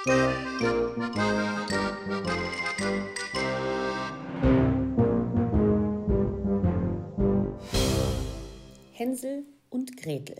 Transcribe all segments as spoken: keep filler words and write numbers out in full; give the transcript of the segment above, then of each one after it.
Hänsel und Gretel.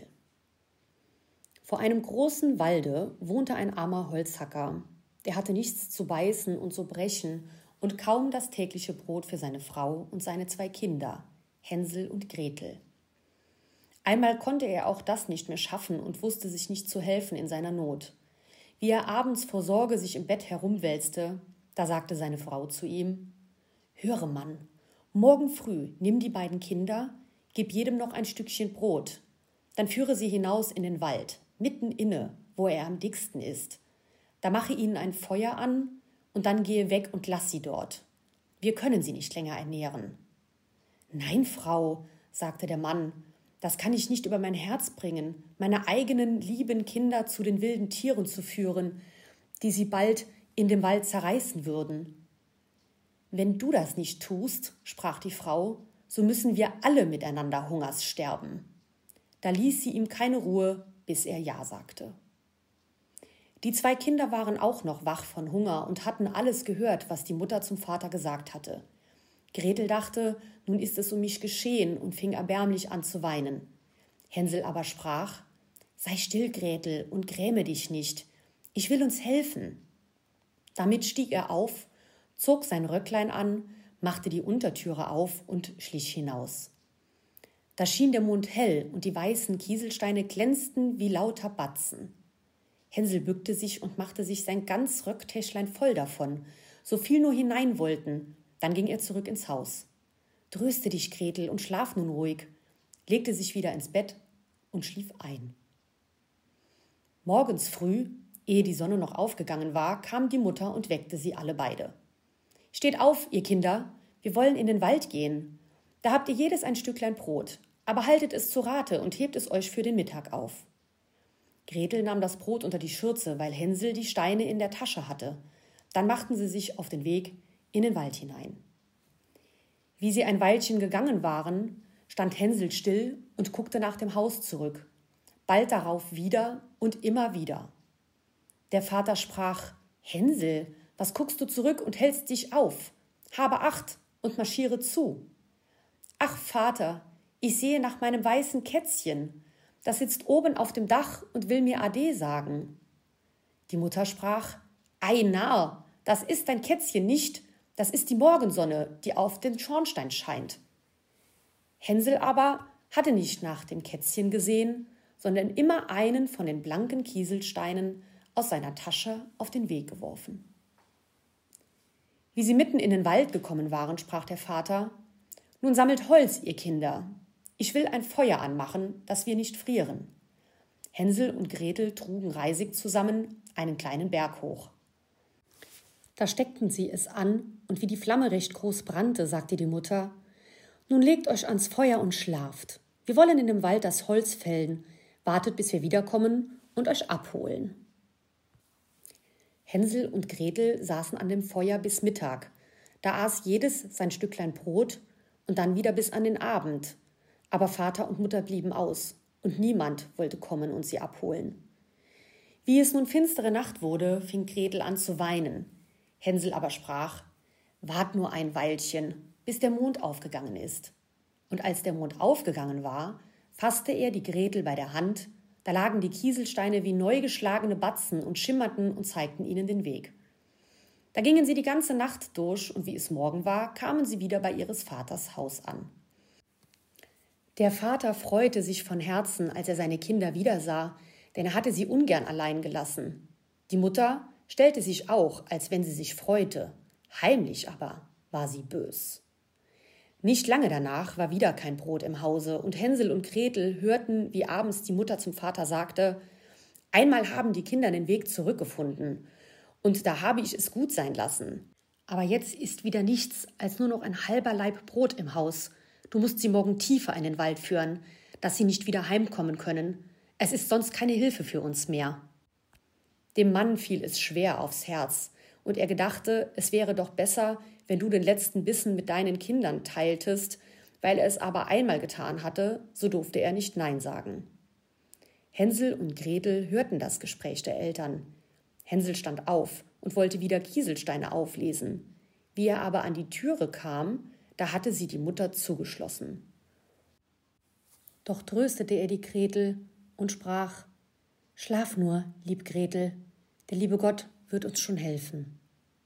Vor einem großen Walde wohnte ein armer Holzhacker. Der hatte nichts zu beißen und zu brechen und kaum das tägliche Brot für seine Frau und seine zwei Kinder, Hänsel und Gretel. Einmal konnte er auch das nicht mehr schaffen und wusste sich nicht zu helfen in seiner Not. Wie er abends vor Sorge sich im Bett herumwälzte, da sagte seine Frau zu ihm: »Höre, Mann, morgen früh nimm die beiden Kinder, gib jedem noch ein Stückchen Brot, dann führe sie hinaus in den Wald, mitten inne, wo er am dicksten ist. Da mache ihnen ein Feuer an und dann gehe weg und lass sie dort. Wir können sie nicht länger ernähren.« »Nein, Frau«, sagte der Mann, »das kann ich nicht über mein Herz bringen, meine eigenen lieben Kinder zu den wilden Tieren zu führen, die sie bald in dem Wald zerreißen würden.« »Wenn du das nicht tust«, sprach die Frau, »so müssen wir alle miteinander Hungers sterben.« Da ließ sie ihm keine Ruhe, bis er Ja sagte. Die zwei Kinder waren auch noch wach von Hunger und hatten alles gehört, was die Mutter zum Vater gesagt hatte. Gretel dachte, nun ist es um mich geschehen und fing erbärmlich an zu weinen. Hänsel aber sprach: »Sei still, Gretel, und gräme dich nicht. Ich will uns helfen.« Damit stieg er auf, zog sein Röcklein an, machte die Untertüre auf und schlich hinaus. Da schien der Mond hell und die weißen Kieselsteine glänzten wie lauter Batzen. Hänsel bückte sich und machte sich sein ganz Röcktäschlein voll davon, so viel nur hinein wollten. Dann ging er zurück ins Haus. »Tröste dich, Gretel, und schlaf nun ruhig«, legte sich wieder ins Bett und schlief ein. Morgens früh, ehe die Sonne noch aufgegangen war, kam die Mutter und weckte sie alle beide. »Steht auf, ihr Kinder, wir wollen in den Wald gehen. Da habt ihr jedes ein Stücklein Brot, aber haltet es zu Rate und hebt es euch für den Mittag auf.« Gretel nahm das Brot unter die Schürze, weil Hänsel die Steine in der Tasche hatte. Dann machten sie sich auf den Weg in den Wald hinein. Wie sie ein Weilchen gegangen waren, stand Hänsel still und guckte nach dem Haus zurück, bald darauf wieder und immer wieder. Der Vater sprach: »Hänsel, was guckst du zurück und hältst dich auf? Habe Acht und marschiere zu.« »Ach, Vater, ich sehe nach meinem weißen Kätzchen. Das sitzt oben auf dem Dach und will mir Ade sagen.« Die Mutter sprach: »Ei, Narr, das ist dein Kätzchen nicht, das ist die Morgensonne, die auf den Schornstein scheint.« Hänsel aber hatte nicht nach dem Kätzchen gesehen, sondern immer einen von den blanken Kieselsteinen aus seiner Tasche auf den Weg geworfen. Wie sie mitten in den Wald gekommen waren, sprach der Vater: »Nun sammelt Holz, ihr Kinder. Ich will ein Feuer anmachen, dass wir nicht frieren.« Hänsel und Gretel trugen Reisig zusammen einen kleinen Berg hoch. Da steckten sie es an, und wie die Flamme recht groß brannte, sagte die Mutter: »Nun legt euch ans Feuer und schlaft. Wir wollen in dem Wald das Holz fällen. Wartet, bis wir wiederkommen und euch abholen.« Hänsel und Gretel saßen an dem Feuer bis Mittag. Da aß jedes sein Stücklein Brot und dann wieder bis an den Abend. Aber Vater und Mutter blieben aus, und niemand wollte kommen und sie abholen. Wie es nun finstere Nacht wurde, fing Gretel an zu weinen. Hänsel aber sprach: »Wart nur ein Weilchen, bis der Mond aufgegangen ist.« Und als der Mond aufgegangen war, fasste er die Gretel bei der Hand, da lagen die Kieselsteine wie neu geschlagene Batzen und schimmerten und zeigten ihnen den Weg. Da gingen sie die ganze Nacht durch, und wie es Morgen war, kamen sie wieder bei ihres Vaters Haus an. Der Vater freute sich von Herzen, als er seine Kinder wiedersah, denn er hatte sie ungern allein gelassen. Die Mutter stellte sich auch, als wenn sie sich freute, heimlich aber war sie bös. Nicht lange danach war wieder kein Brot im Hause, und Hänsel und Gretel hörten, wie abends die Mutter zum Vater sagte: »Einmal haben die Kinder den Weg zurückgefunden, und da habe ich es gut sein lassen. Aber jetzt ist wieder nichts als nur noch ein halber Laib Brot im Haus. Du musst sie morgen tiefer in den Wald führen, dass sie nicht wieder heimkommen können. Es ist sonst keine Hilfe für uns mehr.« Dem Mann fiel es schwer aufs Herz, und er gedachte, es wäre doch besser, wenn du den letzten Bissen mit deinen Kindern teiltest. Weil er es aber einmal getan hatte, so durfte er nicht Nein sagen. Hänsel und Gretel hörten das Gespräch der Eltern. Hänsel stand auf und wollte wieder Kieselsteine auflesen. Wie er aber an die Türe kam, da hatte sie die Mutter zugeschlossen. Doch tröstete er die Gretel und sprach: »Schlaf nur, lieb Gretel, der liebe Gott wird uns schon helfen.«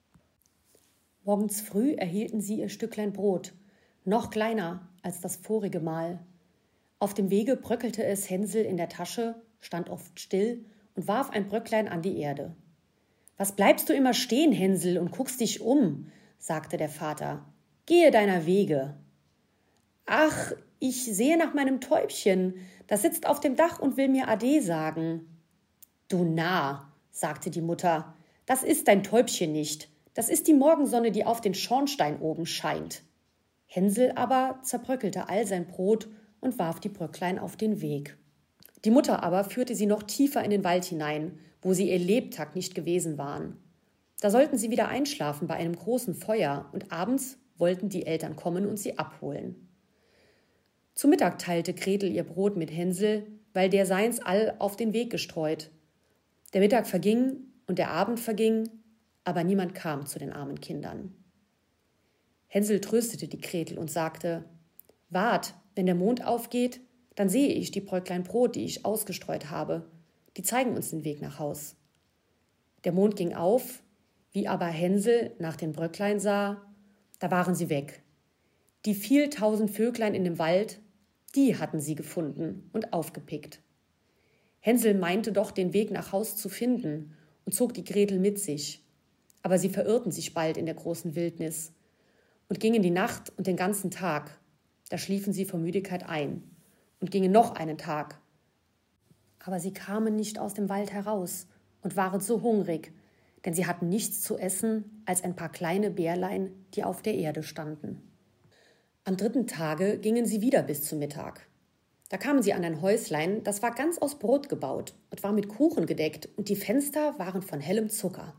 Morgens früh erhielten sie ihr Stücklein Brot, noch kleiner als das vorige Mal. Auf dem Wege bröckelte es Hänsel in der Tasche, stand oft still und warf ein Bröcklein an die Erde. »Was bleibst du immer stehen, Hänsel, und guckst dich um?« sagte der Vater. »Gehe deiner Wege.« »Ach, ich sehe nach meinem Täubchen, das sitzt auf dem Dach und will mir Ade sagen.« »Du Narr«, sagte die Mutter, »das ist dein Täubchen nicht, das ist die Morgensonne, die auf den Schornstein oben scheint.« Hänsel aber zerbröckelte all sein Brot und warf die Bröcklein auf den Weg. Die Mutter aber führte sie noch tiefer in den Wald hinein, wo sie ihr Lebtag nicht gewesen waren. Da sollten sie wieder einschlafen bei einem großen Feuer, und abends wollten die Eltern kommen und sie abholen. Zu Mittag teilte Gretel ihr Brot mit Hänsel, weil der seins all auf den Weg gestreut. Der Mittag verging und der Abend verging, aber niemand kam zu den armen Kindern. Hänsel tröstete die Gretel und sagte: »Wart, wenn der Mond aufgeht, dann sehe ich die Bröcklein Brot, die ich ausgestreut habe. Die zeigen uns den Weg nach Haus.« Der Mond ging auf, wie aber Hänsel nach den Bröcklein sah, da waren sie weg. Die viel tausend Vöglein in dem Wald, die hatten sie gefunden und aufgepickt. Hänsel meinte doch, den Weg nach Haus zu finden, und zog die Gretel mit sich. Aber sie verirrten sich bald in der großen Wildnis und gingen die Nacht und den ganzen Tag. Da schliefen sie vor Müdigkeit ein und gingen noch einen Tag. Aber sie kamen nicht aus dem Wald heraus und waren so hungrig, denn sie hatten nichts zu essen als ein paar kleine Beerlein, die auf der Erde standen. Am dritten Tage gingen sie wieder bis zu Mittag. Da kamen sie an ein Häuslein, das war ganz aus Brot gebaut und war mit Kuchen gedeckt, und die Fenster waren von hellem Zucker.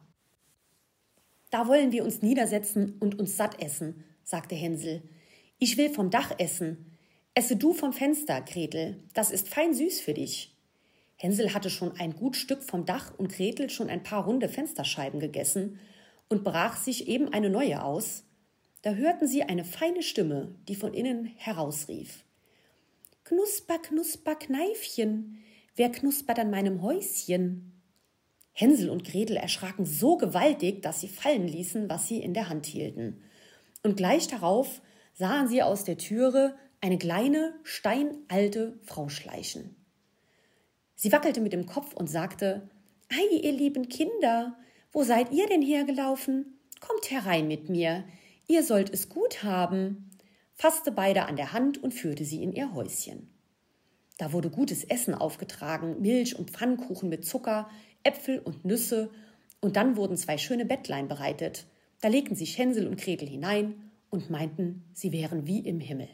»Da wollen wir uns niedersetzen und uns satt essen«, sagte Hänsel. »Ich will vom Dach essen. Esse du vom Fenster, Gretel, das ist fein süß für dich.« Hänsel hatte schon ein gut Stück vom Dach und Gretel schon ein paar runde Fensterscheiben gegessen und brach sich eben eine neue aus. Da hörten sie eine feine Stimme, die von innen herausrief: »Knusper, knusper, Kneifchen, wer knuspert an meinem Häuschen?« Hänsel und Gretel erschraken so gewaltig, dass sie fallen ließen, was sie in der Hand hielten. Und gleich darauf sahen sie aus der Türe eine kleine, steinalte Frau schleichen. Sie wackelte mit dem Kopf und sagte: »Ei, ihr lieben Kinder, wo seid ihr denn hergelaufen? Kommt herein mit mir, ihr sollt es gut haben«, fasste beide an der Hand und führte sie in ihr Häuschen. Da wurde gutes Essen aufgetragen, Milch und Pfannkuchen mit Zucker, Äpfel und Nüsse, und dann wurden zwei schöne Bettlein bereitet. Da legten sich Hänsel und Gretel hinein und meinten, sie wären wie im Himmel.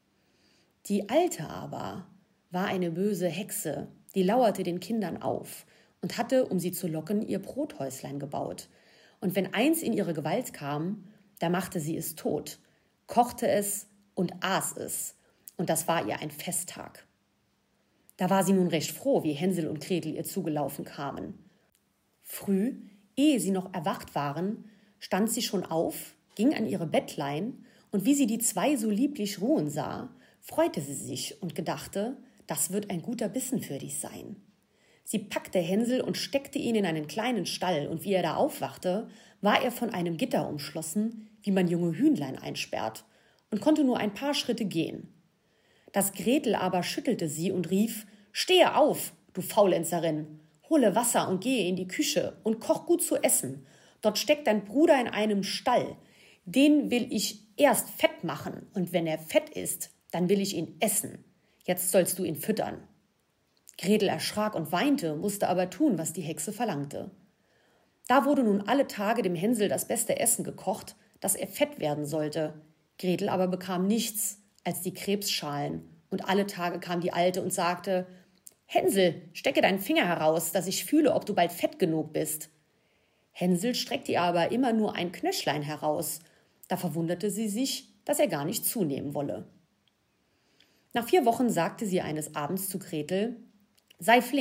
Die Alte aber war eine böse Hexe, die lauerte den Kindern auf und hatte, um sie zu locken, ihr Brothäuslein gebaut. Und wenn eins in ihre Gewalt kam, da machte sie es tot, kochte es und aß es, und das war ihr ein Festtag. Da war sie nun recht froh, wie Hänsel und Gretel ihr zugelaufen kamen. Früh, ehe sie noch erwacht waren, stand sie schon auf, ging an ihre Bettlein, und wie sie die zwei so lieblich ruhen sah, freute sie sich und gedachte, das wird ein guter Bissen für dich sein. Sie packte Hänsel und steckte ihn in einen kleinen Stall, und wie er da aufwachte, war er von einem Gitter umschlossen, wie man junge Hühnlein einsperrt, und konnte nur ein paar Schritte gehen. Das Gretel aber schüttelte sie und rief: »Stehe auf, du Faulenzerin! Hole Wasser und gehe in die Küche und koch gut zu essen. Dort steckt dein Bruder in einem Stall. Den will ich erst fett machen, und wenn er fett ist, dann will ich ihn essen. Jetzt sollst du ihn füttern.« Gretel erschrak und weinte, musste aber tun, was die Hexe verlangte. Da wurde nun alle Tage dem Hänsel das beste Essen gekocht, dass er fett werden sollte. Gretel aber bekam nichts als die Krebsschalen, und alle Tage kam die Alte und sagte: »Hänsel, stecke deinen Finger heraus, dass ich fühle, ob du bald fett genug bist.« Hänsel streckte ihr aber immer nur ein Knöchlein heraus. Da verwunderte sie sich, dass er gar nicht zunehmen wolle. Nach vier Wochen sagte sie eines Abends zu Gretel: »Sei flink,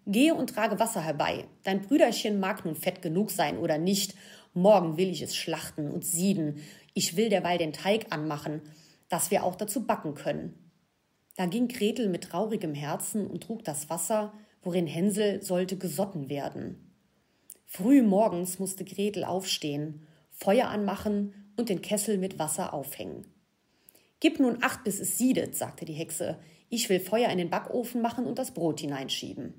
Gehe und trage Wasser herbei. Dein Brüderchen mag nun fett genug sein oder nicht. Morgen will ich es schlachten und sieden. Ich will derweil den Teig anmachen, dass wir auch dazu backen können. Da ging Gretel mit traurigem Herzen und trug das Wasser, worin Hänsel sollte gesotten werden. Früh morgens musste Gretel aufstehen, Feuer anmachen und den Kessel mit Wasser aufhängen. »Gib nun acht, bis es siedet«, sagte die Hexe. »Ich will Feuer in den Backofen machen und das Brot hineinschieben.«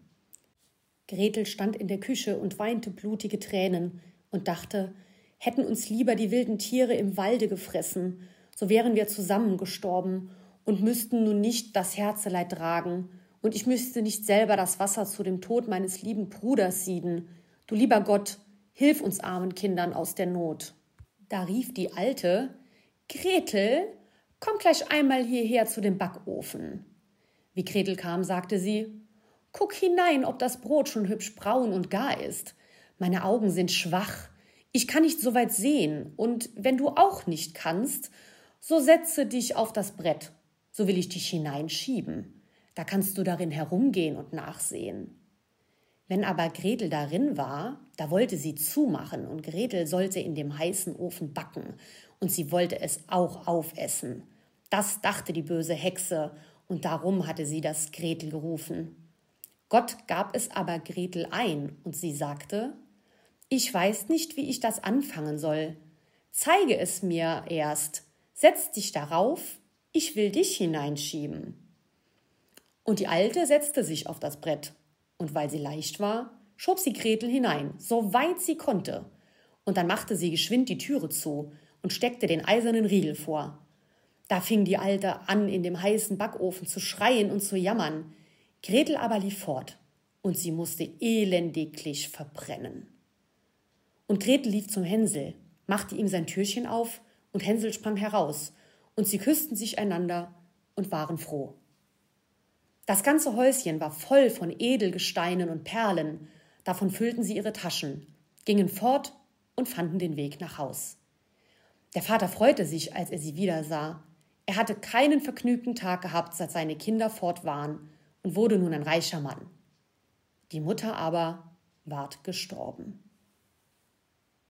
Gretel stand in der Küche und weinte blutige Tränen und dachte, hätten uns lieber die wilden Tiere im Walde gefressen, so wären wir zusammen gestorben und müssten nun nicht das Herzeleid tragen, und ich müsste nicht selber das Wasser zu dem Tod meines lieben Bruders sieden. Du lieber Gott, hilf uns armen Kindern aus der Not. Da rief die Alte, Gretel, komm gleich einmal hierher zu dem Backofen. Wie Gretel kam, sagte sie, guck hinein, ob das Brot schon hübsch braun und gar ist. Meine Augen sind schwach, ich kann nicht so weit sehen, und wenn du auch nicht kannst, so setze dich auf das Brett, so will ich dich hineinschieben. Da kannst du darin herumgehen und nachsehen. Wenn aber Gretel darin war, da wollte sie zumachen, und Gretel sollte in dem heißen Ofen backen, und sie wollte es auch aufessen. Das dachte die böse Hexe, und darum hatte sie das Gretel gerufen. Gott gab es aber Gretel ein, und sie sagte, ich weiß nicht, wie ich das anfangen soll. Zeige es mir erst, setz dich darauf, ich will dich hineinschieben. Und die Alte setzte sich auf das Brett, und weil sie leicht war, schob sie Gretel hinein, so weit sie konnte. Und dann machte sie geschwind die Türe zu und steckte den eisernen Riegel vor. Da fing die Alte an, in dem heißen Backofen zu schreien und zu jammern. Gretel aber lief fort, und sie musste elendiglich verbrennen. Und Gretel lief zum Hänsel, machte ihm sein Türchen auf, und Hänsel sprang heraus, und sie küssten sich einander und waren froh. Das ganze Häuschen war voll von Edelgesteinen und Perlen, davon füllten sie ihre Taschen, gingen fort und fanden den Weg nach Haus. Der Vater freute sich, als er sie wiedersah. Er hatte keinen vergnügten Tag gehabt, seit seine Kinder fort waren, und wurde nun ein reicher Mann. Die Mutter aber ward gestorben.